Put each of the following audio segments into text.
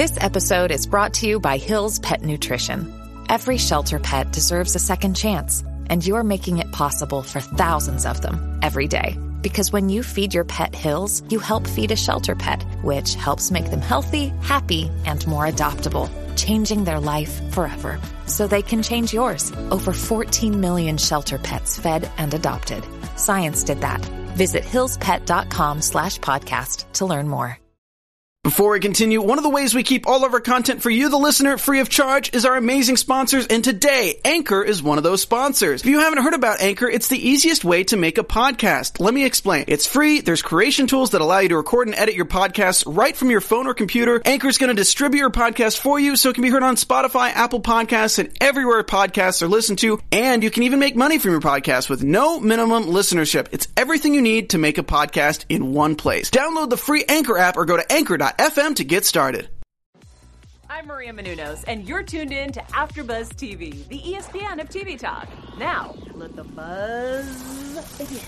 This episode is brought to you by Hill's Pet Nutrition. Every shelter pet deserves a second chance, and you're making it possible for thousands of them every day. Because when you feed your pet Hill's, you help feed a shelter pet, which helps make them healthy, happy, and more adoptable, changing their life forever. So they can change yours. Over 14 million shelter pets fed and adopted. Science did that. Visit hillspet.com/podcast to learn more. Before we continue, one of the ways we keep all of our content for you, the listener, free of charge is our amazing sponsors, and today, Anchor is one of those sponsors. If you haven't heard about Anchor, it's the easiest way to make a podcast. Let me explain. It's free, there's creation tools that allow you to record and edit your podcasts right from your phone or computer. Anchor's going to distribute your podcast for you so it can be heard on Spotify, Apple Podcasts, and everywhere podcasts are listened to, and you can even make money from your podcast with no minimum listenership. It's everything you need to make a podcast in one place. Download the free Anchor app or go to anchor.fm to get started. I'm Maria Menounos, and you're tuned in to AfterBuzz TV, the ESPN of TV talk. Now, let the buzz begin.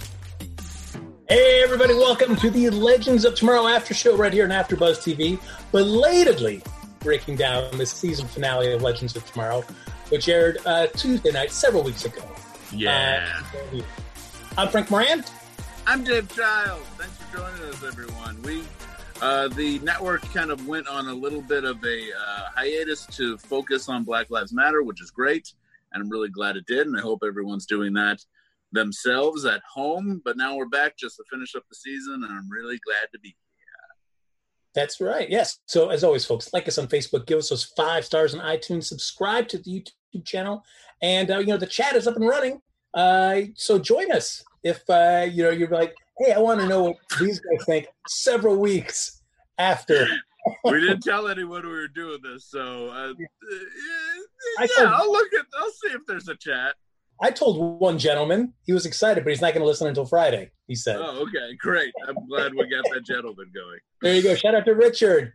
Hey, everybody, welcome to the Legends of Tomorrow After Show right here on AfterBuzz TV, belatedly breaking down the season finale of Legends of Tomorrow, which aired Tuesday night several weeks ago. Yeah. I'm Frank Moran. I'm Dave Childs. Thanks for joining us, everyone. The network kind of went on a little bit of a hiatus to focus on Black Lives Matter, which is great, and I'm really glad it did, and I hope everyone's doing that themselves at home. But now we're back just to finish up the season, and I'm really glad to be here. That's right, yes. So as always, folks, like us on Facebook, give us those 5 stars on iTunes, subscribe to the YouTube channel, and the chat is up and running. So join us if you're like, hey, I want to know what these guys think several weeks after. We didn't tell anyone we were doing this, so I'll see if there's a chat. I told one gentleman, he was excited, but he's not going to listen until Friday, he said. Oh, okay, great. I'm glad we got that gentleman going. There you go. Shout out to Richard.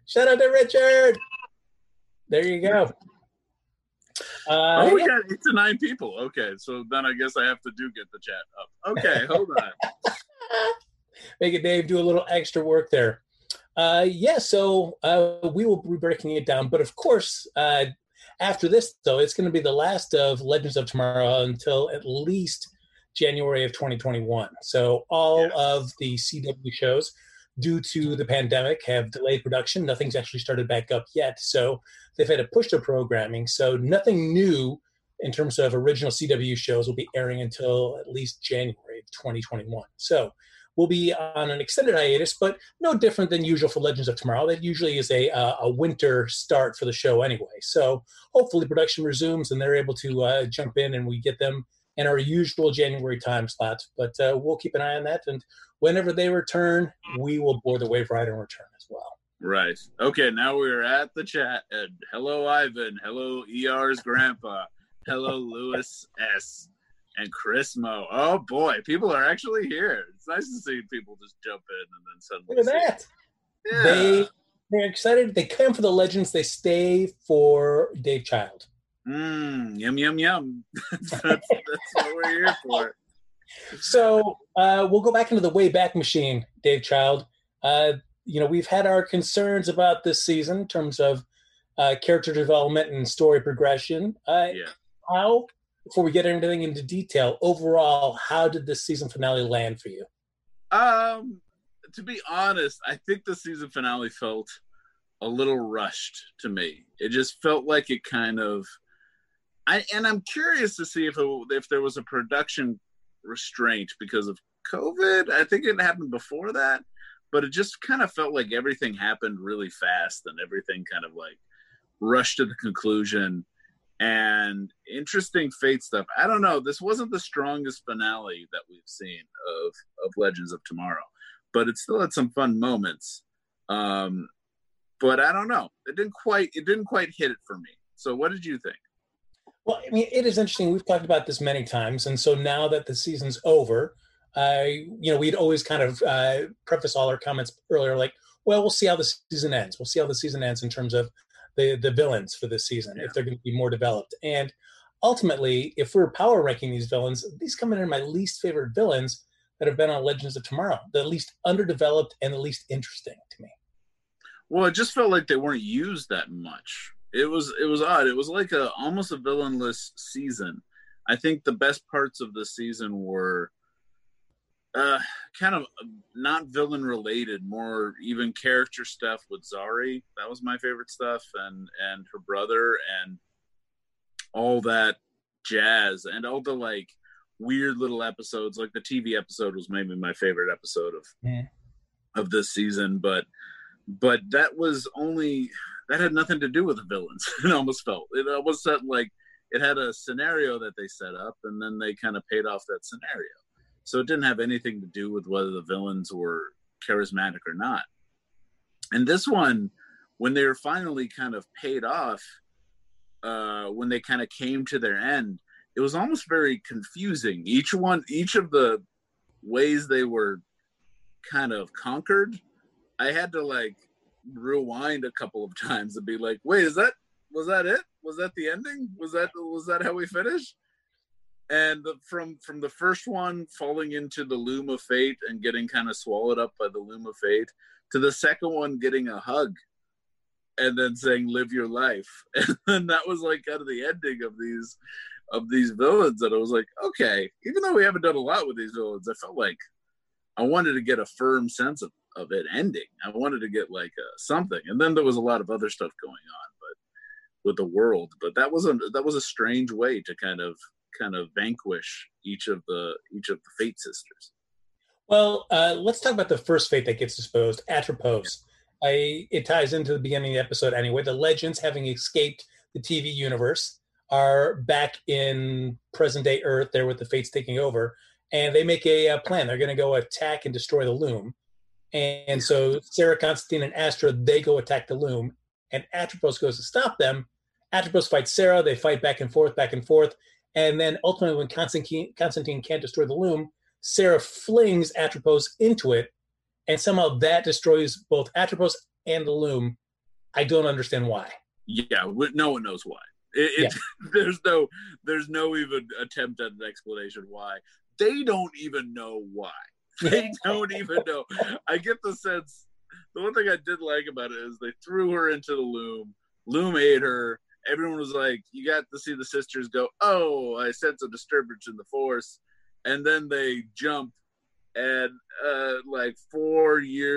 There you go. We got 8 to 9 people. Okay, so then I guess I have to get the chat up. Okay, hold on. Make it, Dave, do a little extra work there. So we will be breaking it down. But of course, after this, though, it's going to be the last of Legends of Tomorrow until at least January of 2021. So all of the CW shows, due to the pandemic, have delayed production. Nothing's actually started back up yet. So they've had to push their programming. So nothing new in terms of original CW shows will be airing until at least January of 2021. So we'll be on an extended hiatus, but no different than usual for Legends of Tomorrow. That usually is a winter start for the show anyway. So hopefully production resumes and they're able to jump in and we get them in our usual January time slots. But we'll keep an eye on that. And whenever they return, we will board the wave rider and return as well. Right. Okay, now we're at the chat. And hello, Ivan. Hello, ER's grandpa. Hello, Lewis S. And Chris Mo. Oh, boy. People are actually here. It's nice to see people just jump in and then suddenly look at that. Yeah. They're excited. They come for the Legends. They stay for Dave Child. Yum, yum, yum. that's what we're here for. So we'll go back into the Wayback Machine, Dave Child. We've had our concerns about this season in terms of character development and story progression. How, before we get anything into detail, overall, how did this season finale land for you? To be honest, I think the season finale felt a little rushed to me. It just felt like it kind of... I'm curious to see if there was a production restraint because of COVID. I think it happened before that, but it just kind of felt like everything happened really fast and everything kind of like rushed to the conclusion. And interesting fate stuff. I don't know. This wasn't the strongest finale that we've seen of Legends of Tomorrow, but it still had some fun moments. But I don't know. It didn't quite hit it for me. So what did you think? Well, I mean, it is interesting. We've talked about this many times. And so now that the season's over, we'd always kind of preface all our comments earlier, like, well, we'll see how the season ends. We'll see how the season ends in terms of the villains for this season, if they're going to be more developed. And ultimately, if we're power ranking these villains, these come in my least favorite villains that have been on Legends of Tomorrow, the least underdeveloped and the least interesting to me. Well, it just felt like they weren't used that much. It was odd. It was like almost a villainless season. I think the best parts of the season were kind of not villain related, more even character stuff with Zari. That was my favorite stuff, and her brother, and all that jazz, and all the like weird little episodes. Like the TV episode was maybe my favorite episode of this season, but that had nothing to do with the villains. It almost felt like it had a scenario that they set up, and then they kind of paid off that scenario. So it didn't have anything to do with whether the villains were charismatic or not. And this one, when they were finally kind of paid off, when they kind of came to their end, it was almost very confusing. Each of the ways they were kind of conquered, I had to like rewind a couple of times and be like, wait, was that it? Was that the ending? Was that how we finished? And from the first one falling into the loom of fate and getting kind of swallowed up by the loom of fate, to the second one getting a hug and then saying live your life. And then that was like kind of the ending of these villains. And I was like, okay, even though we haven't done a lot with these villains, I felt like I wanted to get a firm sense of it ending. I wanted to get like something. And then there was a lot of other stuff going on, but with the world. But that was a strange way to kind of vanquish each of the Fate sisters. Well, let's talk about the first Fate that gets disposed, Atropos. It ties into the beginning of the episode anyway. The Legends, having escaped the TV universe, are back in present-day Earth. They're with the Fates taking over, and they make a plan. They're going to go attack and destroy the Loom. And so Sarah, Constantine, and Astra, they go attack the Loom, and Atropos goes to stop them. Atropos fights Sarah. They fight back and forth. And then ultimately, when Constantine can't destroy the Loom, Sarah flings Atropos into it, and somehow that destroys both Atropos and the Loom. I don't understand why. Yeah, no one knows why. There's no even attempt at an explanation why. They don't even know why. They don't even know. I get the sense. The one thing I did like about it is they threw her into the Loom. Loom ate her. Everyone was like, you got to see the sisters go, oh, I sense a disturbance in the force. And then they jump and like 4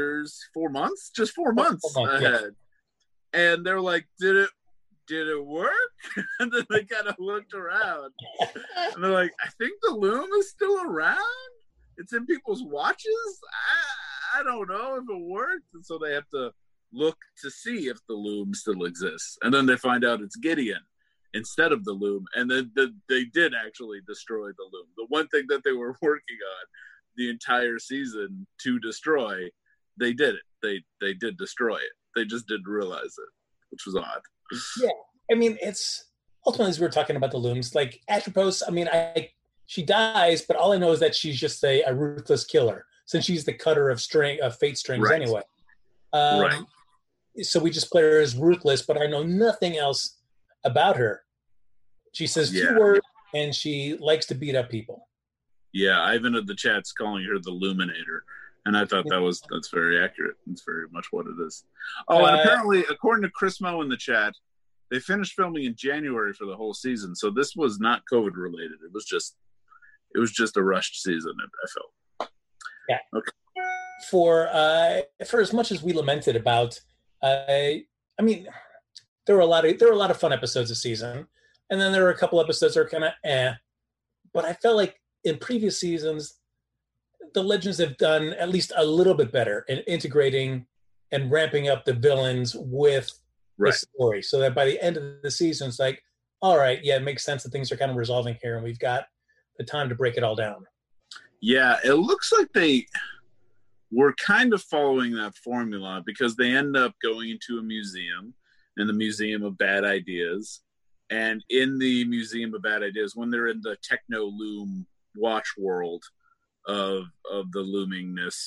months ahead. And they're like, did it work? And then they kind of looked around and they're like, I think the Loom is still around. It's in people's watches. I don't know if it worked. And so they have to look to see if the Loom still exists. And then they find out it's Gideon instead of the Loom. And then they did actually destroy the Loom. The one thing that they were working on the entire season to destroy, they did it. They did destroy it. They just didn't realize it, which was odd. Yeah. I mean, it's ultimately, as we were talking about the Looms, like Atropos, I mean, she dies, but all I know is that she's just a ruthless killer, since she's the cutter of fate strings anyway. Right. So we just play her as ruthless, but I know nothing else about her. She says few words, and she likes to beat up people. Yeah, Ivan of the chat's calling her the Luminator, and I thought that's very accurate. It's very much what it is. Oh, and apparently, according to Chris Mo in the chat, they finished filming in January for the whole season, so this was not COVID related. It was just a rushed season. I felt. Yeah. Okay. For as much as we lamented about, I mean, there were a lot of fun episodes this season, and then there were a couple episodes that are kind of but I felt like in previous seasons, the Legends have done at least a little bit better in integrating and ramping up the villains with the story, so that by the end of the season, it's like, all right, yeah, it makes sense that things are kind of resolving here, and we've got the time to break it all down. Yeah, it looks like they were kind of following that formula, because they end up going into a museum, in the Museum of Bad Ideas. And in the Museum of Bad Ideas, when they're in the techno loom watch world of the loomingness,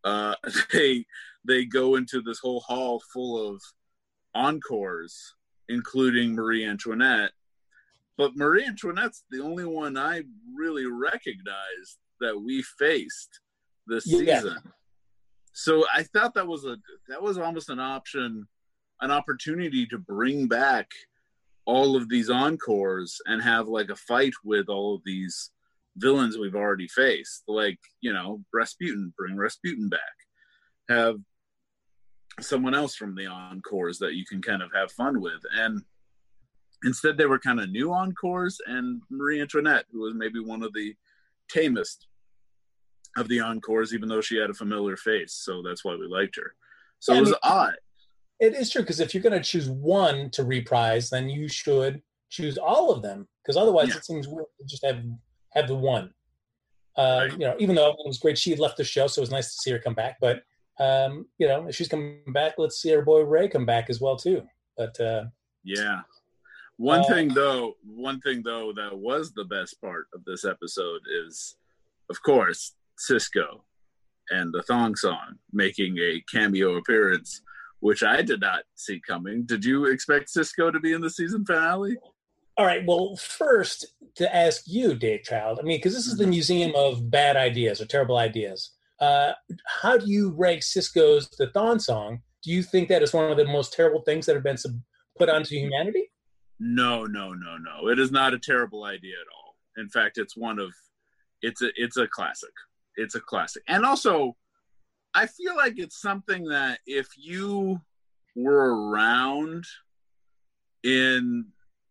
they go into this whole hall full of encores, including Marie Antoinette. But Marie Antoinette's the only one I really recognized that we faced this season. So I thought that was almost an opportunity to bring back all of these encores and have like a fight with all of these villains we've already faced. Like, Rasputin, bring Rasputin back. Have someone else from the encores that you can kind of have fun with. And instead they were kind of new encores, and Marie Antoinette, who was maybe one of the tamest of the encores, even though she had a familiar face. So that's why we liked her. So it was odd. It is true, because if you're going to choose one to reprise, then you should choose all of them, because otherwise it seems weird to just have the one. Right. Even though it was great she had left the show, so it was nice to see her come back. But if she's coming back, let's see our boy Ray come back as well too. But yeah. One thing though that was the best part of this episode is, of course, Cisco and the Thong Song making a cameo appearance, which I did not see coming. Did you expect Cisco to be in the season finale? All right. Well, first, to ask you, Dave Child, because this is the Museum of Bad Ideas or Terrible Ideas. How do you rank Cisco's The Thong Song? Do you think that is one of the most terrible things that have been put onto humanity? No. It is not a terrible idea at all. In fact, it's a classic. It's a classic. And also, I feel like it's something that if you were around in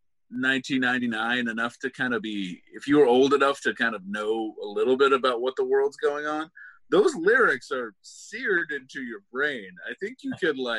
1999 enough to kind of if you were old enough to kind of know a little bit about what the world's going on, those lyrics are seared into your brain. I think you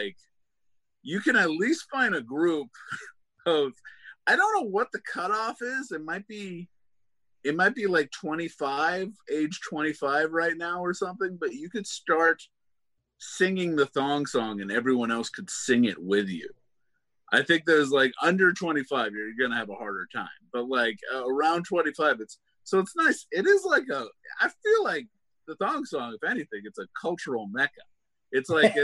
can at least find a group of, I don't know what the cutoff is. It might be like 25, age 25 right now or something, but you could start singing the Thong Song and everyone else could sing it with you. I think there's like under 25, you're going to have a harder time, but like around 25, it's nice. It is like I feel like the Thong Song, if anything, it's a cultural mecca. It's like,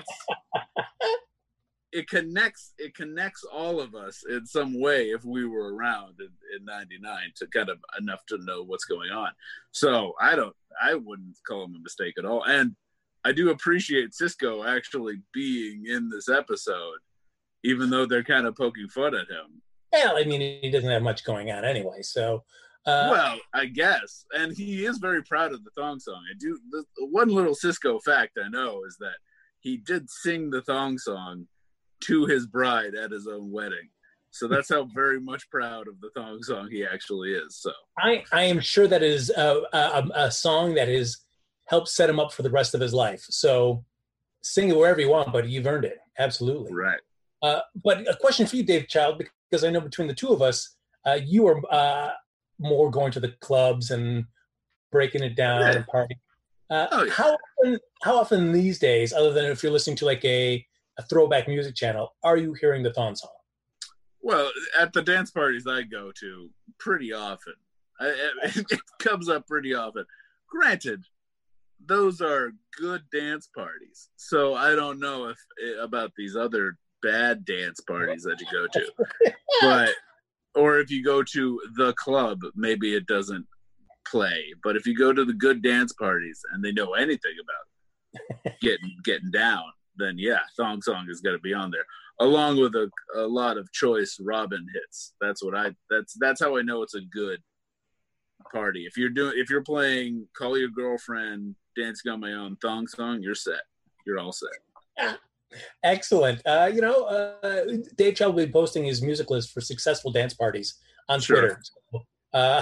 it connects all of us in some way if we were around in 99 to kind of enough to know what's going on. So I wouldn't call him a mistake at all. And I do appreciate Cisco actually being in this episode, even though they're kind of poking fun at him. Well, he doesn't have much going on anyway, so. Well, I guess. And he is very proud of the Thong Song. The one little Cisco fact I know is that he did sing the Thong Song to his bride at his own wedding. So that's how very much proud of the Thong Song he actually is. So I am sure that is a song that has helped set him up for the rest of his life. So sing it wherever you want, but you've earned it. Absolutely. Right. But a question for you, Dave Child, because I know between the two of us, you are more going to the clubs and breaking it down and partying. How often these days, other than if you're listening to like a throwback music channel, are you hearing the Thong Song? Well, at the dance parties I go to, pretty often. It comes up pretty often. Granted, those are good dance parties, so I don't know about these other bad dance parties that you go to. Or if you go to the club, maybe it doesn't play. But if you go to the good dance parties and they know anything about getting down, then yeah, Thong Song is going to be on there, along with a lot of choice Robin hits. That's how I know it's a good party. If you're playing Call Your Girlfriend, Dancing on My Own, Thong Song, you're set. You're all set. Excellent. Dave Child will be posting his music list for successful dance parties on Twitter. So,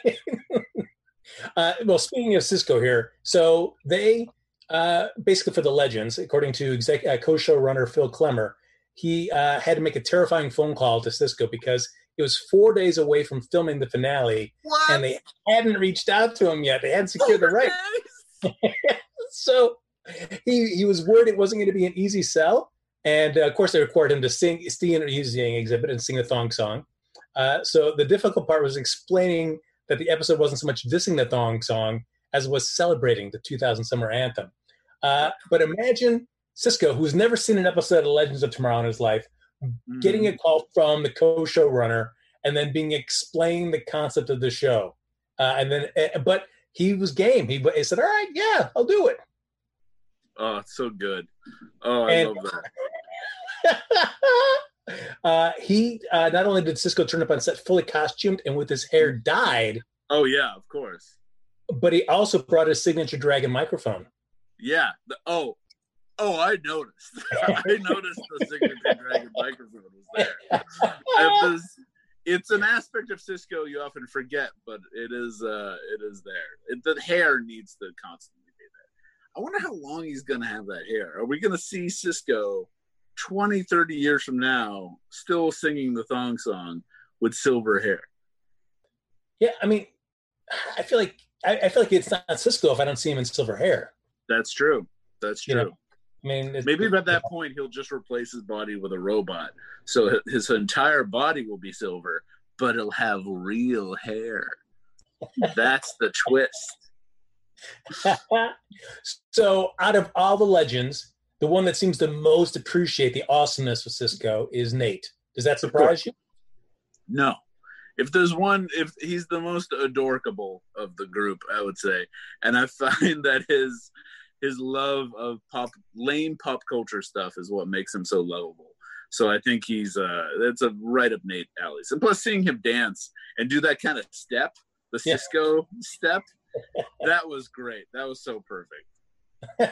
well, speaking of Cisco here, so they basically for the Legends, according to co-showrunner Phil Klemmer, he had to make a terrifying phone call to Cisco because it was 4 days away from filming the finale, and they hadn't reached out to him yet. They hadn't secured the rights. So he was worried it wasn't going to be an easy sell. And of course, they required him to sing using exhibit and sing the Thong Song. So the difficult part was explaining that the episode wasn't so much dissing the Thong Song as it was celebrating the 2000 Summer Anthem. But imagine Cisco, who's never seen an episode of Legends of Tomorrow in his life, getting a call from the co-showrunner and then being explained the concept of the show. But he was game. He said, all right, yeah, I'll do it. Oh, it's so good. Oh, I love that. He not only did Sisko turn up on set fully costumed and with his hair dyed. Oh yeah, of course. But he also brought his signature Dragon microphone. Yeah. I noticed. I noticed the signature Dragon microphone was there. It's an aspect of Sisko you often forget, but it is there. The hair needs to constantly be there. I wonder how long he's going to have that hair. Are we going to see Sisko 20, 30 years from now still singing the thong song with silver hair? Yeah, I mean, I feel like it's not Sisko if I don't see him in silver hair. That's true. You know, I mean, maybe by that point he'll just replace his body with a robot, so his entire body will be silver, but he'll have real hair. That's the twist. So, out of all the legends, the one that seems to most appreciate the awesomeness of Sisko is Nate. Does that surprise you? No. If there's one, if he's the most adorable of the group, I would say, and I find that his love of lame pop culture stuff is what makes him so lovable. So I think that's a right up Nate alley's. And plus, seeing him dance and do that kind of step, the Sisko step, that was great. That was so perfect.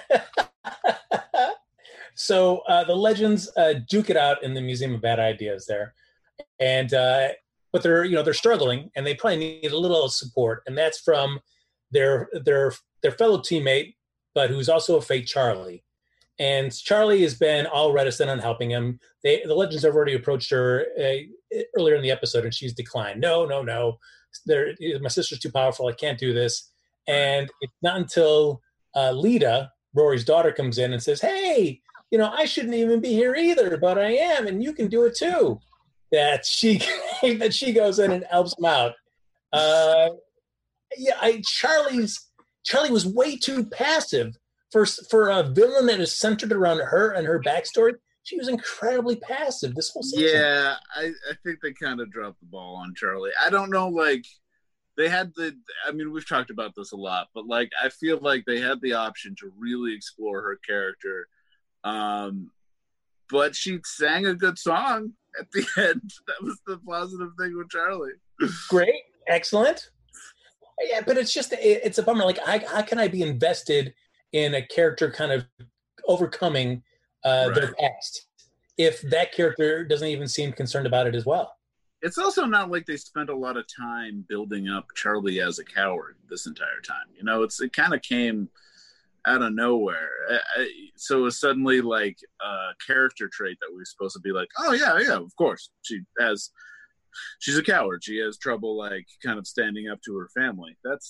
So the legends duke it out in the Museum of Bad Ideas there, and but they're struggling, and they probably need a little support, and that's from their fellow teammate, but who's also a fake Charlie. And Charlie has been all reticent on helping him. The legends have already approached her earlier in the episode, and she's declined. No. My sister's too powerful. I can't do this. And it's not until Lita, Rory's daughter, comes in and says, "Hey, I shouldn't even be here either, but I am, and you can do it too." That she goes in and helps him out. Charlie was way too passive for a villain that is centered around her and her backstory. She was incredibly passive this whole season. Yeah, I think they kind of dropped the ball on Charlie. I don't know, they had we've talked about this a lot, but I feel like they had the option to really explore her character. But she sang a good song at the end. That was the positive thing with Charlie. Great. Excellent. Yeah, but it's a bummer. How can I be invested in a character kind of overcoming their past if that character doesn't even seem concerned about it as well? It's also not like they spent a lot of time building up Charlie as a coward this entire time. It kind of came out of nowhere. So it was suddenly a character trait that we were supposed to be oh yeah, of course. She's a coward. She has trouble kind of standing up to her family. That's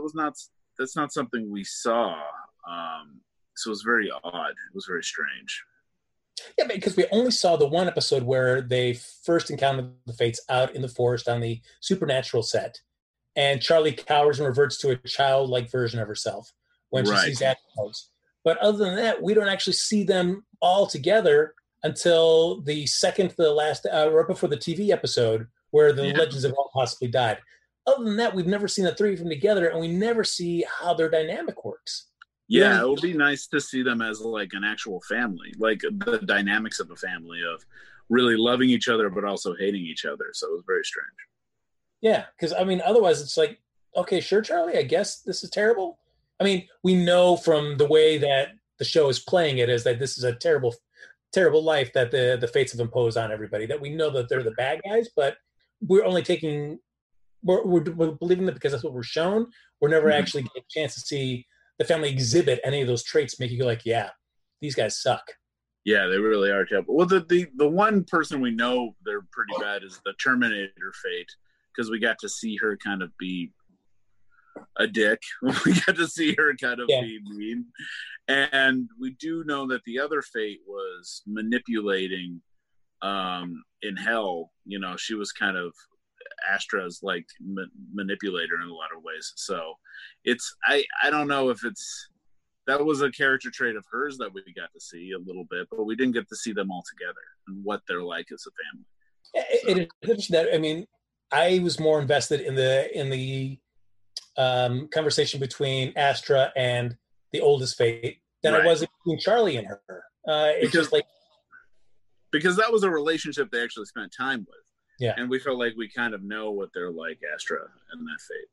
not something we saw. So it was very odd. It was very strange. Yeah, because we only saw the one episode where they first encountered the Fates out in the forest on the Supernatural set, and Charlie cowers and reverts to a childlike version of herself when she sees Atticus. But other than that, we don't actually see them all together until the second to the last, right before the TV episode where the legends have all possibly died. Other than that, we've never seen the three of them together, and we never see how their dynamic works. Yeah, it would be nice to see them as an actual family, the dynamics of a family of really loving each other but also hating each other. So it was very strange. Yeah, because otherwise it's okay, sure, Charlie, I guess this is terrible. We know from the way that the show is playing it is that this is a terrible, terrible life that the Fates have imposed on everybody. That we know that they're the bad guys, but we're only we're believing that because that's what we're shown. We're never actually getting a chance to see the family exhibit any of those traits, make you go yeah, these guys suck. Yeah, they really are terrible. Well, the one person we know they're pretty bad is the Terminator Fate, because we got to see her kind of be a dick. We got to see her kind of be mean. And we do know that the other Fate was manipulating in Hell. She was kind of Astra's manipulator in a lot of ways. So it's I don't know if that was a character trait of hers that we got to see a little bit, but we didn't get to see them all together and what they're like as a family. It is interesting that I was more invested in the conversation between Astra and the oldest Fate, than Right. I was between Charlie and her. It's just like, because that was a relationship they actually spent time with. yeah. And we felt like we kind of know what they're like, Astra and that fate.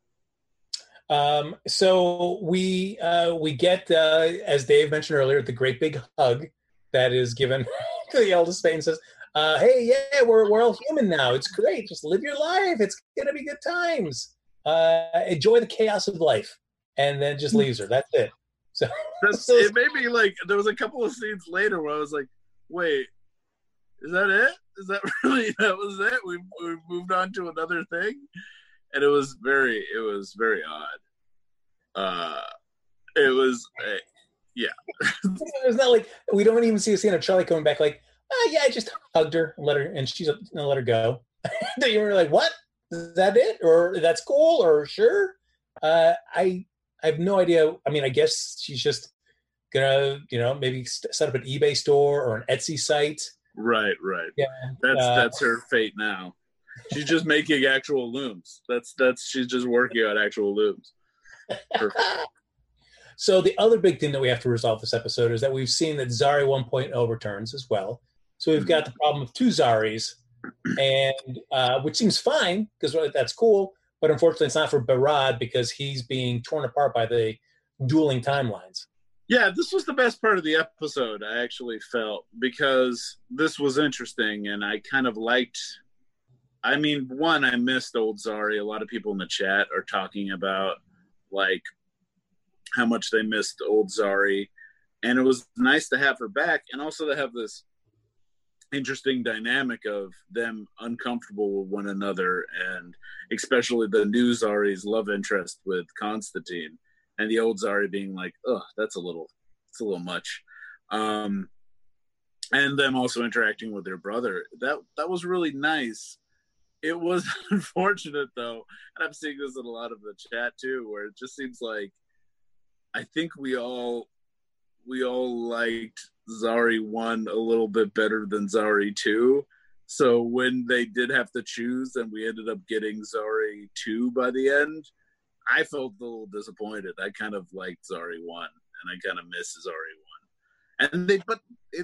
So we get, as Dave mentioned earlier, the great big hug that is given to the eldest Fate and says, hey, yeah, we're all human now. It's great. Just live your life. It's going to be good times. Enjoy the chaos of life. And then just leaves her. That's it. So it made me like, there was a couple of scenes later where I was like, wait, is that it? Is that really, that was it? We moved on to another thing? And it was very odd. It was, yeah. It's not like, we don't even see a scene of Charlie coming back like, yeah, I just hugged her and let her go. Then you were like, what? Is that it? Or that's cool? Or sure? I have no idea. I mean, I guess she's just gonna, maybe set up an eBay store or an Etsy site. Right. Yeah. That's her fate now. She's just making actual looms. She's just working on actual looms. Perfect. So the other big thing that we have to resolve this episode is that we've seen that Zari 1.0 returns as well. So we've got the problem of two Zaris, and which seems fine because that's cool, but unfortunately it's not for Barad because he's being torn apart by the dueling timelines. Yeah, this was the best part of the episode, I actually felt, because this was interesting and I kind of liked. I mean, one, I missed old Zari. A lot of people in the chat are talking about like how much they missed old Zari, and it was nice to have her back, and also to have this interesting dynamic of them uncomfortable with one another, and especially the new Zari's love interest with Constantine, and the old Zari being like, "Oh, it's a little much," and them also interacting with their brother. That was really nice. It was unfortunate though, and I'm seeing this in a lot of the chat too, where it just seems like I think we all liked Zari 1 a little bit better than Zari 2. So when they did have to choose and we ended up getting Zari 2 by the end, I felt a little disappointed. I kind of liked Zari 1 and I kind of miss Zari 1. But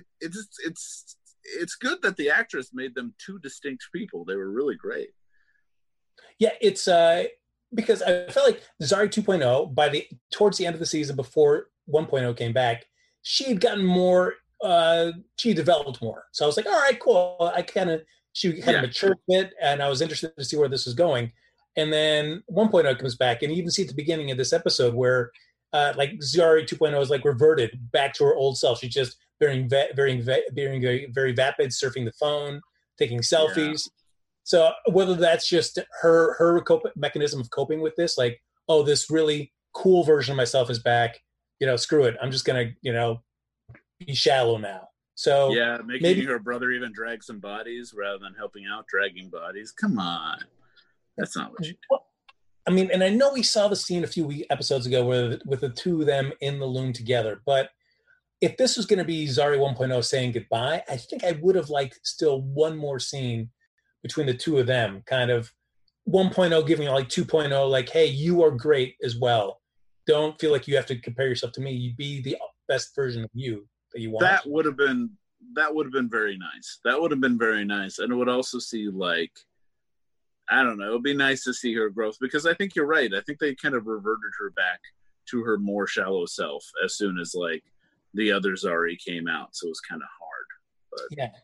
it's good that the actress made them two distinct people. They were really great. Yeah, it's because I felt like Zari 2.0 towards the end of the season before 1.0 came back, she had gotten more, she developed more. So I was like, all right, cool. She kind of matured a bit, and I was interested to see where this was going. And then 1.0 comes back, and you even see at the beginning of this episode where like Zari 2.0 is like reverted back to her old self. She's just being very vapid, surfing the phone, taking selfies. Yeah. So whether that's just her mechanism of coping with this, like, oh, this really cool version of myself is back, screw it. I'm just going to, be shallow now. So yeah, making her brother even drag some bodies rather than helping out dragging bodies. Come on. That's not what you do. I mean, and I know we saw the scene a few episodes ago with the two of them in the loom together, but if this was going to be Zari 1.0 saying goodbye, I think I would have liked still one more scene between the two of them, kind of 1.0 giving like 2.0, like, hey, you are great as well. Don't feel like you have to compare yourself to me. You be the best version of you that you want. That would have been very nice. That would have been very nice. And it would also see like, I don't know, it would be nice to see her growth, because I think you're right. I think they kind of reverted her back to her more shallow self as soon as like the other Zari came out. So it was kind of hard. But yeah.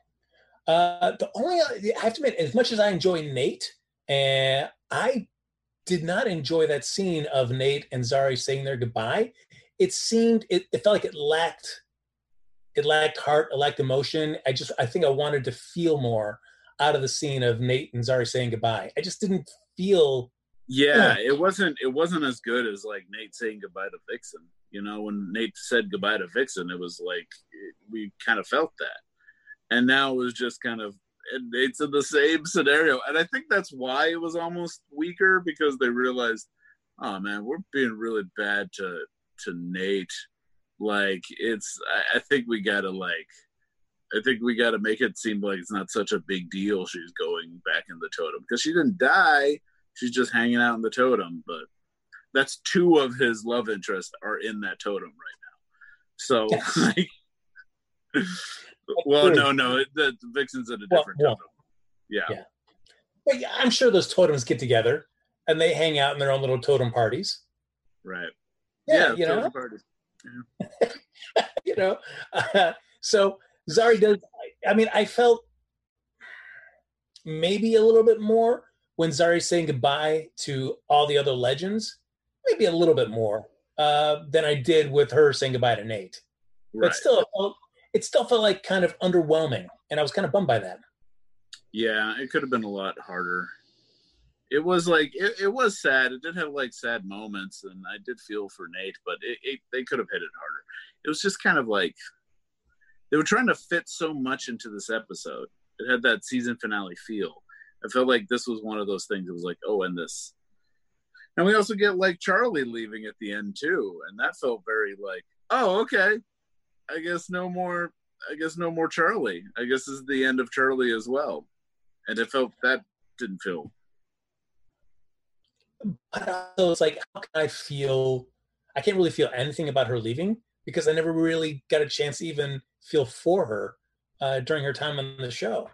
I have to admit, as much as I enjoy Nate, and I did not enjoy that scene of Nate and Zari saying their goodbye. It felt like it lacked heart, it lacked emotion. I think I wanted to feel more out of the scene of Nate and Zari saying goodbye. I just didn't feel. Yeah, it wasn't as good as like Nate saying goodbye to Vixen. When Nate said goodbye to Vixen, it was like we kind of felt that. And now it was just kind of, it's in the same scenario. And I think that's why it was almost weaker, because they realized, oh man, we're being really bad to Nate. Like I think we gotta make it seem like it's not such a big deal. She's going back in the totem, because she didn't die. She's just hanging out in the totem. But that's two of his love interests are in that totem right now. So, like, well, no, the Vixen's at a different totem. Yeah. But yeah, I'm sure those totems get together and they hang out in their own little totem parties. Right. Yeah, totem parties. Yeah. So Zari does. I mean, I felt maybe a little bit more when Zari's saying goodbye to all the other legends. Maybe a little bit more than I did with her saying goodbye to Nate. Right. But it still felt like kind of underwhelming, and I was kind of bummed by that. Yeah, it could have been a lot harder. It was like it was sad. It did have like sad moments, and I did feel for Nate, but they could have hit it harder. It was just kind of like they were trying to fit so much into this episode. It had that season finale feel. I felt like this was one of those things. It was like, oh, and this. And we also get like Charlie leaving at the end too, and that felt very like, oh, okay. I guess no more Charlie. I guess this is the end of Charlie as well. And it felt that didn't feel. But also, it's like, how can I feel? I can't really feel anything about her leaving because I never really got a chance to even feel for her during her time on the show.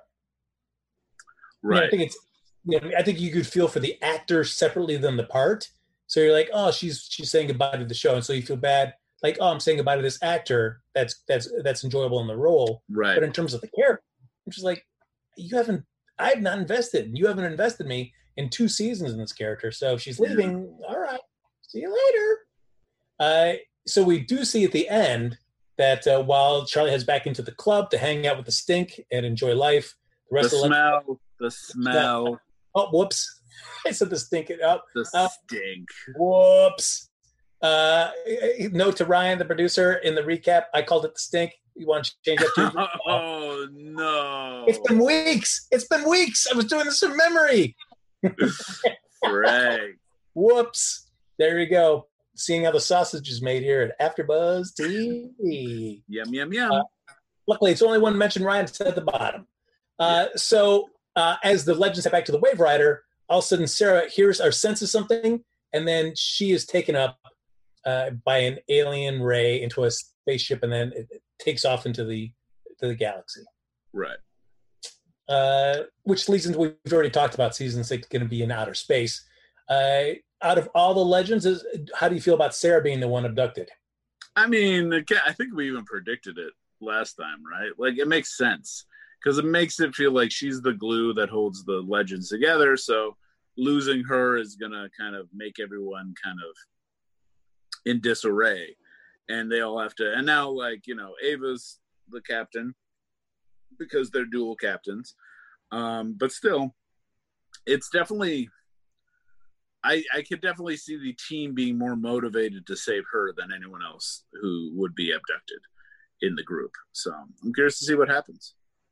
Right. I think it's. I think you could feel for the actor separately than the part. So you're like, oh, she's saying goodbye to the show, and so you feel bad. Like, oh, I'm saying goodbye to this actor. That's enjoyable in the role. Right. But in terms of the character, I'm just like, I've not invested. You haven't invested me in 2 seasons in this character. So if she's leaving, all right, see you later. So we do see at the end that while Charlie heads back into the club to hang out with the Stink and enjoy life, the smell. Oh, whoops. I said the Stink it up. The Stink. Whoops. Note to Ryan, the producer, in the recap, I called it the Stink. You want to change that to? Oh, no. It's been weeks. I was doing this from memory. Right. Whoops. There you go. Seeing how the sausage is made here at AfterBuzz TV. Yum, yum, yum. Luckily, it's only one mention Ryan said at the bottom. So as the legends head back to the Wave Rider, all of a sudden Sarah hears or senses something, and then she is taken up by an alien ray into a spaceship, and then it takes off into the galaxy. Right. Which leads into what we've already talked about. Season 6 going to be in outer space. Out of all the legends, how do you feel about Sarah being the one abducted? I mean, I think we even predicted it last time, right? Like, it makes sense because it makes it feel like she's the glue that holds the legends together. So losing her is going to kind of make everyone kind of in disarray. And they all have to, and now, like, Ava's the captain because they're dual captains. But still, it's definitely, I could definitely see the team being more motivated to save her than anyone else who would be abducted in the group. So I'm curious to see what happens.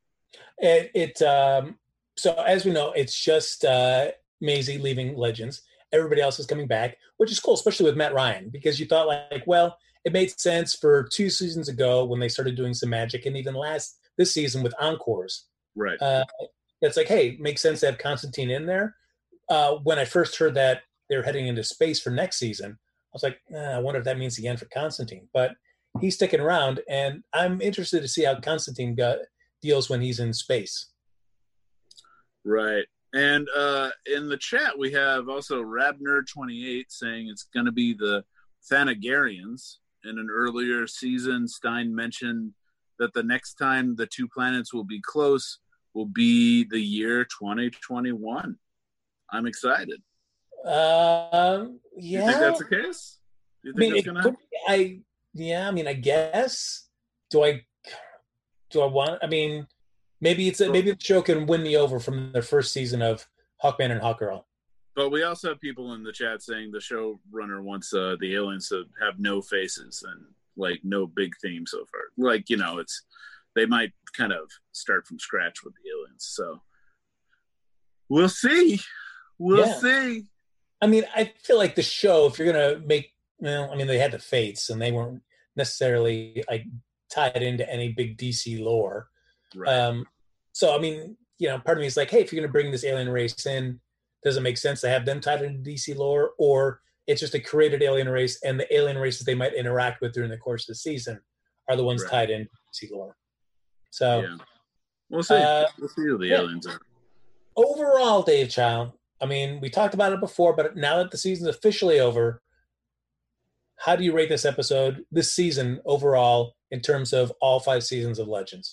So as we know, it's just Maisie leaving Legends. Everybody else is coming back, which is cool, especially with Matt Ryan, because you thought like, well, it made sense for 2 seasons ago when they started doing some magic, and even this season with Encores. Right. It's like, hey, it makes sense to have Constantine in there. When I first heard that they're heading into space for next season, I was like, I wonder if that means the end for Constantine. But he's sticking around, and I'm interested to see how Constantine deals when he's in space. Right. And in the chat, we have also Rabner28 saying it's going to be the Thanagarians. In an earlier season, Stein mentioned that the next time the 2 planets will be close will be the year 2021. I'm excited. Yeah. You think that's the case? Do you think that's going to happen? I guess. Do I want? I mean, maybe maybe the show can win me over from their first season of Hawkman and Hawkgirl. But we also have people in the chat saying the showrunner wants the aliens to have no faces and like no big theme so far. Like, they might kind of start from scratch with the aliens. So we'll see. We'll see. I mean, I feel like the show, if you're going to make, they had the Fates and they weren't necessarily like tied into any big DC lore. Right. So, I mean, part of me is like, hey, if you're going to bring this alien race in, does it make sense to have them tied into DC lore, or it's just a created alien race and the alien races they might interact with during the course of the season are the ones Right. tied in DC lore. So Yeah. We'll see. We'll see who the aliens are. overall, Dave Chow, I mean, we talked about it before, but now that the season's officially over, how do you rate this season overall, in terms of all 5 seasons of Legends?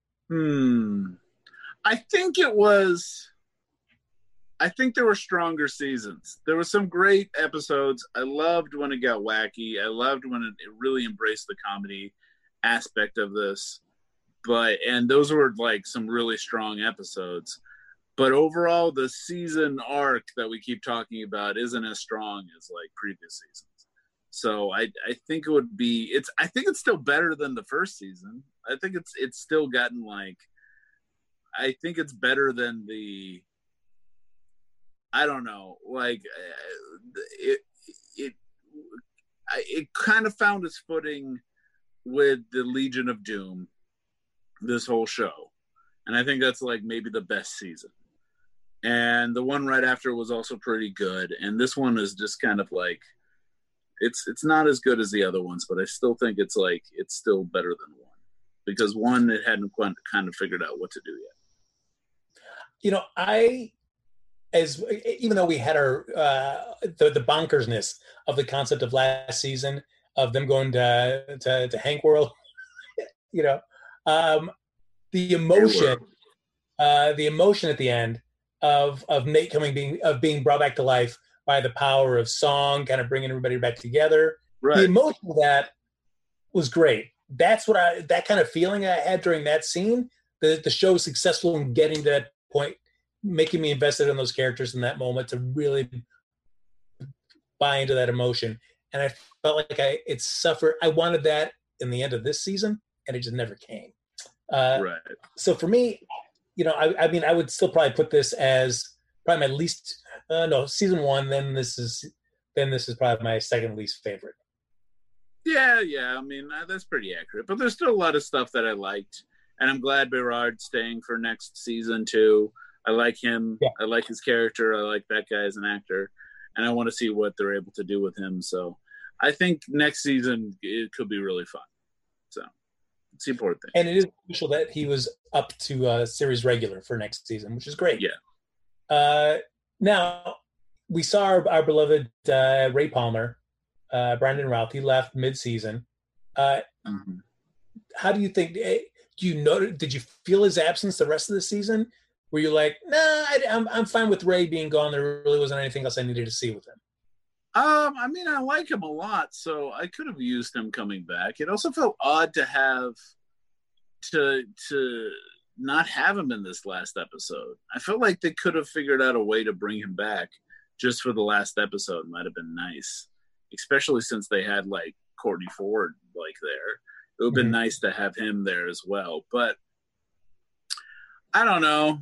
I think there were stronger seasons. There were some great episodes. I loved when it got wacky. I loved when it really embraced the comedy aspect of this. And those were like some really strong episodes. But overall, the season arc that we keep talking about isn't as strong as like previous seasons. So I think it would be, I think it's still better than the first season. I think it's still gotten like, I think it's better than I don't know, like it kind of found its footing with the Legion of Doom, this whole show. And I think that's like maybe the best season. And the one right after was also pretty good. And this one is just kind of like, it's not as good as the other ones, but I still think it's still better than one, because one, it hadn't kind of figured out what to do yet. Even though we had our the bonkersness of the concept of last season of them going to Hank World, the emotion at the end of Nate being brought back to life by the power of song, kind of bringing everybody back together. Right. The emotion of that was great. That's that kind of feeling I had during that scene. The show was successful in getting to that point, making me invested in those characters in that moment to really buy into that emotion. And I felt like it suffered. I wanted that in the end of this season, and it just never came. Right. So for me, I mean, I would still probably put this as probably my least. Season 1. Then this is probably my second least favorite. Yeah. I mean, that's pretty accurate. But there's still a lot of stuff that I liked, and I'm glad Berard's staying for next season too. I like him. Yeah. I like his character. I like that guy as an actor, and I want to see what they're able to do with him. So I think next season it could be really fun. So it's the important thing. And it is crucial that he was up to series regular for next season, which is great. Yeah. Now we saw our beloved Ray Palmer, Brandon Routh. He left mid-season. How do you think? Did you feel his absence the rest of the season? Were you like, nah, I'm fine with Ray being gone. There really wasn't anything else I needed to see with him. I mean, I like him a lot, so I could have used him coming back. It also felt odd to have to not have him in this last episode. I felt like they could have figured out a way to bring him back just for the last episode. Might have been nice, especially since they had like Courtney Ford like there. It would have been nice to have him there as well, but I don't know.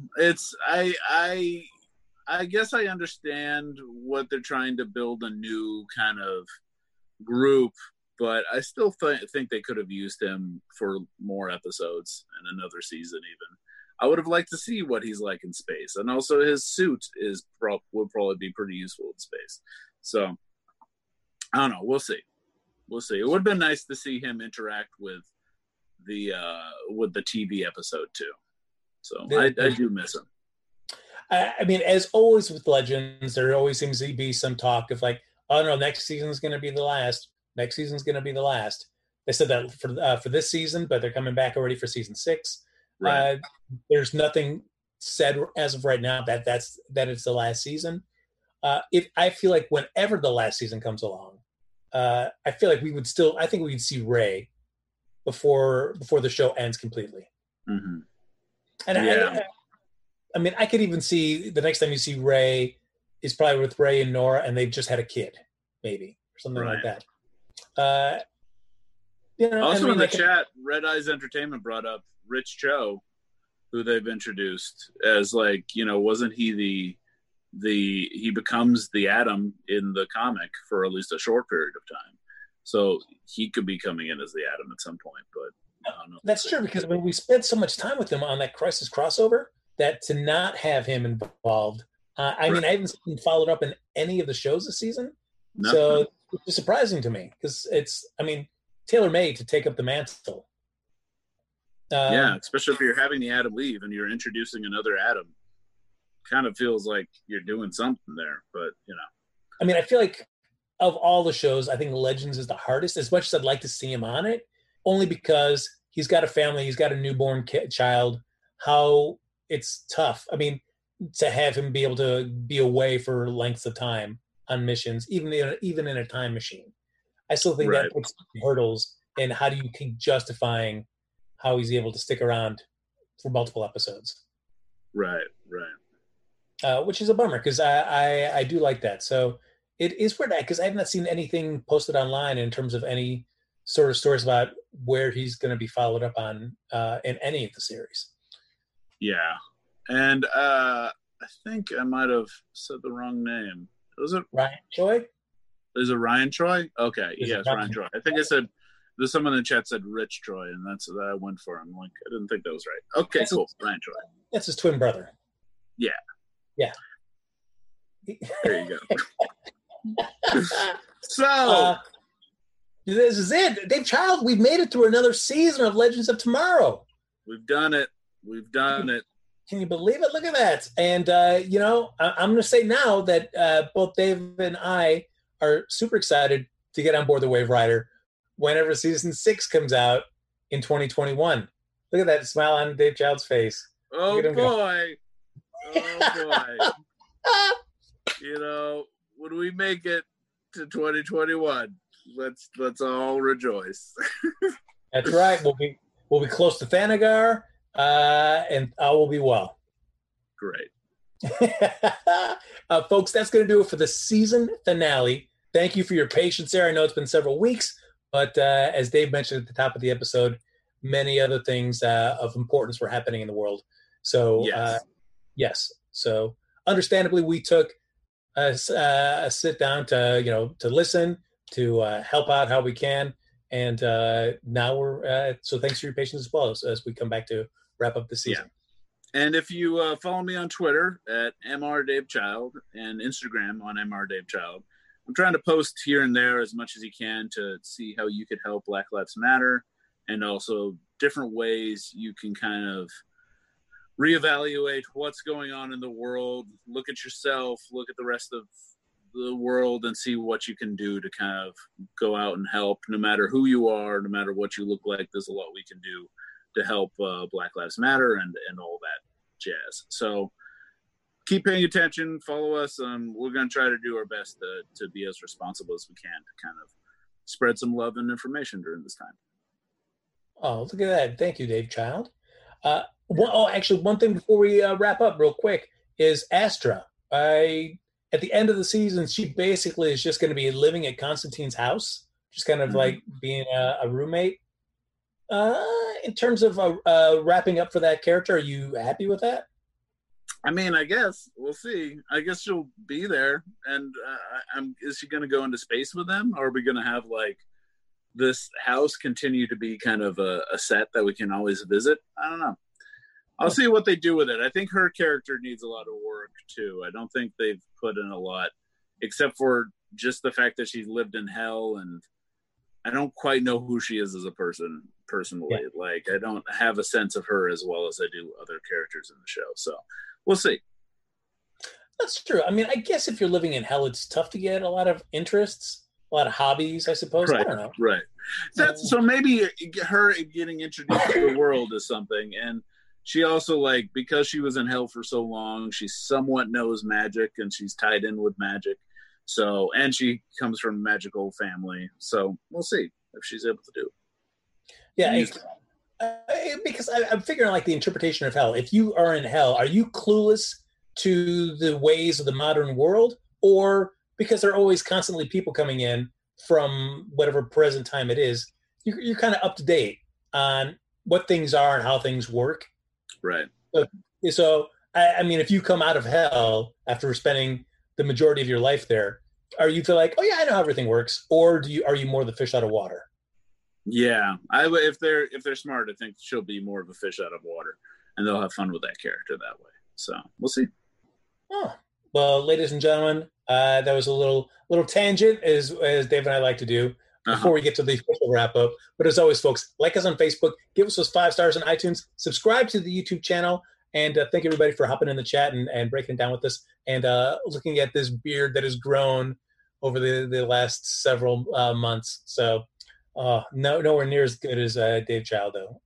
I guess I understand what they're trying to build, a new kind of group, but I still think they could have used him for more episodes and another season even. I would have liked to see what he's like in space. And also his suit would probably be pretty useful in space. So, I don't know. We'll see. It would have been nice to see him interact with the TV episode too. So I do miss him. I mean, as always with Legends, there always seems to be some talk of like, oh no, next season's going to be the last. Next season's going to be the last. They said that for this season, but they're coming back already for season 6. Right. There's nothing said as of right now that it's the last season. I feel like whenever the last season comes along, I feel like I think we'd see Ray before the show ends completely. Mm-hmm. And yeah. I mean, I could even see the next time you see Ray is probably with Ray and Nora, and they've just had a kid, maybe, or something like that. Also in the chat, Red Eyes Entertainment brought up Rich Cho, who they've introduced as like, wasn't he he becomes the Atom in the comic for at least a short period of time. So he could be coming in as the Atom at some point, but I don't know. That's true, because we spent so much time with him on that Crisis crossover that to not have him involved, I mean, I haven't seen followed up in any of the shows this season. No. So it's surprising to me because it's, I mean, tailor-made to take up the mantle Yeah, especially if you're having the Atom leave and you're introducing another Atom. Kind of feels like you're doing something there, but I mean, I feel like of all the shows, I think Legends is the hardest. As much as I'd like to see him on it, only because he's got a family, he's got a newborn child. How it's tough. I mean, to have him be able to be away for lengths of time on missions, even in a time machine. I still think that puts hurdles. And how do you keep justifying how he's able to stick around for multiple episodes? Right. Which is a bummer because I do like that. So it is weird because I have not seen anything posted online in terms of any sort of stories about where he's going to be followed up on in any of the series. Yeah. And I think I might have said the wrong name. Was it Ryan Choi? Is it Ryan Choi? Okay. Yes, Ryan Choi. I think I said there's someone in the chat said Rich Choi, and that's that I went for. I'm like, I didn't think that was right. Okay, cool. Ryan Choi. That's his twin brother. Yeah. There you go. So this is it. Dave Child, we've made it through another season of Legends of Tomorrow. We've done it. Can you believe it? Look at that. And, I'm going to say now that both Dave and I are super excited to get on board the Wave Rider whenever season 6 comes out in 2021. Look at that smile on Dave Child's face. Oh, boy. When we make it to 2021, let's all rejoice. That's right. We'll be close to Thanagar, and all will be well. Great. Folks, that's going to do it for the season finale. Thank you for your patience there. I know it's been several weeks, but as Dave mentioned at the top of the episode, many other things of importance were happening in the world. So, yes. So, understandably, we took a sit down to listen, to help out how we can, and now we're so thanks for your patience as well as we come back to wrap up the season. Yeah. And if you follow me on Twitter at mrdavechild and Instagram on mrdavechild, I'm trying to post here and there as much as you can to see how you could help Black Lives Matter, and also different ways you can kind of reevaluate what's going on in the world, look at yourself, look at the rest of the world, and see what you can do to kind of go out and help. No matter who you are, no matter what you look like, there's a lot we can do to help Black Lives Matter and all that jazz. So keep paying attention, follow us. We're going to try to do our best to be as responsible as we can to kind of spread some love and information during this time. Oh, look at that. Thank you, Dave Child. Actually, one thing before we wrap up real quick is Astra. At the end of the season, she basically is just going to be living at Constantine's house, just kind of like being a roommate. In terms of wrapping up for that character, are you happy with that? I mean, I guess we'll see. I guess she'll be there, and is she going to go into space with them, or are we going to have like this house continue to be kind of a set that we can always visit? I don't know. I'll see what they do with it. I think her character needs a lot of work too. I don't think they've put in a lot, except for just the fact that she's lived in hell, and I don't quite know who she is as a person personally. Yeah. Like, I don't have a sense of her as well as I do other characters in the show. So we'll see. That's true. I mean, I guess if you're living in hell, it's tough to get a lot of interests, a lot of hobbies, I suppose. Right, I don't know. Right. So maybe her getting introduced to the world is something. And she also, like, because she was in hell for so long, she somewhat knows magic and she's tied in with magic. So, and she comes from a magical family. So we'll see if she's able to do it. Yeah, because I'm figuring like the interpretation of hell. If you are in hell, are you clueless to the ways of the modern world? Or because there are always constantly people coming in from whatever present time it is, you're kind of up to date on what things are and how things work. Right. So I mean, if you come out of hell after spending the majority of your life there, are you feel like, oh yeah, I know how everything works, or are you more the fish out of water? Yeah, if they're smart, I think she'll be more of a fish out of water, and they'll have fun with that character that way. So we'll see. Oh well, ladies and gentlemen, that was a little tangent, as Dave and I like to do. before we get to the official wrap up. But as always, folks, like us on Facebook, give us those 5 stars on iTunes, subscribe to the YouTube channel, and thank everybody for hopping in the chat and breaking it down with us and looking at this beard that has grown over the last several months. So nowhere near as good as Dave Child, though.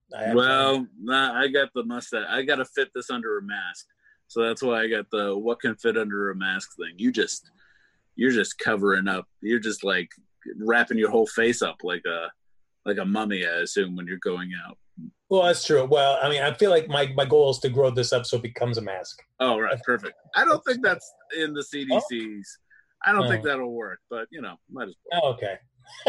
I got the mustache. I got to fit this under a mask. So that's why I got the what can fit under a mask thing. You're just covering up. You're just like wrapping your whole face up like a mummy, I assume, when you're going out. Well, that's true. Well, I mean, I feel like my goal is to grow this up so it becomes a mask. Oh, right. Perfect. I don't think that's in the CDC's. I don't think that'll work, but, might as well. Oh, okay.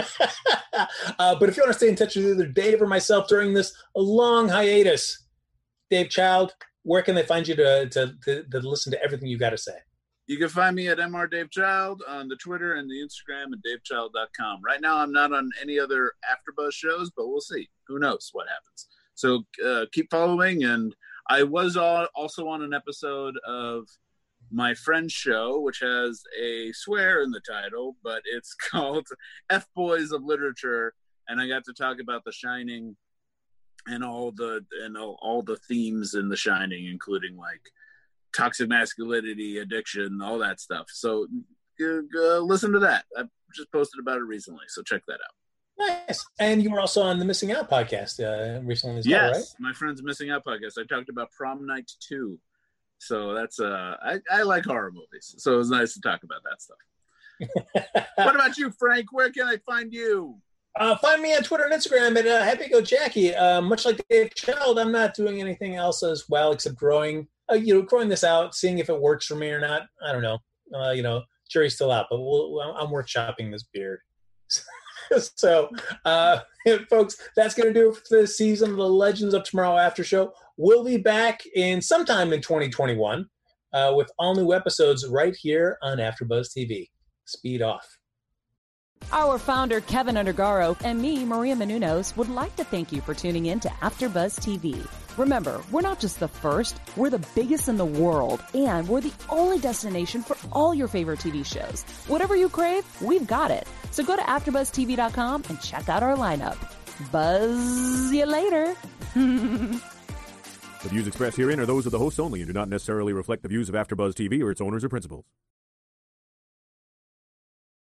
But if you want to stay in touch with either Dave or myself during this long hiatus, Dave Child, where can they find you to listen to everything you got to say? You can find me at Mr. Dave Child on the Twitter and the Instagram and davechild.com. Right now, I'm not on any other AfterBuzz shows, but we'll see. Who knows what happens? So keep following. And I was also on an episode of my friend's show, which has a swear in the title, but it's called F-Boys of Literature. And I got to talk about The Shining and all the themes in The Shining, including like toxic masculinity, addiction, all that stuff. So listen to that. I just posted about it recently, so check that out. Nice. And you were also on the Missing Out podcast recently as well, right? Yes, my friend's Missing Out podcast. I talked about Prom Night 2. So that's I like horror movies, so it was nice to talk about that stuff. What about you, Frank? Where can I find you? Find me on Twitter and Instagram at Happy Go Jackie. Much like Dave Child, I'm not doing anything else as well except growing this out, seeing if it works for me or not. I don't know. Jury's still out, but I'm workshopping this beard. So, folks, that's going to do it for this season of the Legends of Tomorrow After Show. We'll be back sometime in 2021 with all new episodes right here on AfterBuzz TV. Speed off. Our founder, Kevin Undergaro, and me, Maria Menounos, would like to thank you for tuning in to AfterBuzz TV. Remember, we're not just the first, we're the biggest in the world, and we're the only destination for all your favorite TV shows. Whatever you crave, we've got it. So go to AfterBuzzTV.com and check out our lineup. Buzz you later. The views expressed herein are those of the hosts only and do not necessarily reflect the views of AfterBuzz TV or its owners or principals.